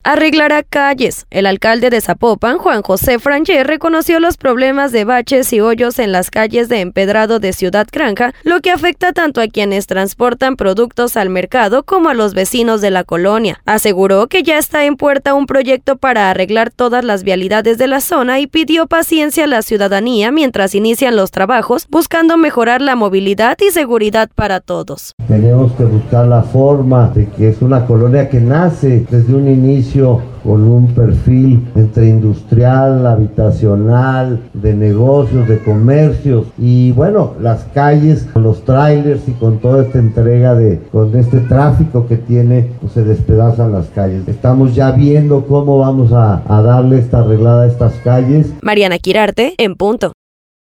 arreglará calles. El alcalde de Zapopan, Juan José Frangé, reconoció los problemas de baches y hoyos en las calles de empedrado de Ciudad Granja, lo que afecta tanto a quienes transportan productos al mercado como a los vecinos de la colonia. Aseguró que ya está en puerta un proyecto para arreglar todas las vialidades de la zona y pidió paciencia a la ciudadanía mientras inician los trabajos, buscando mejorar la movilidad y seguridad para todos. Tenemos que buscar la forma de que es una colonia que nace desde un inicio con un perfil entre industrial, habitacional, de negocios, de comercios, y bueno, las calles con los trailers y con toda esta entrega con este tráfico que tiene, pues se despedazan las calles. Estamos ya viendo cómo vamos a darle esta arreglada a estas calles. Mariana Quirarte, en punto.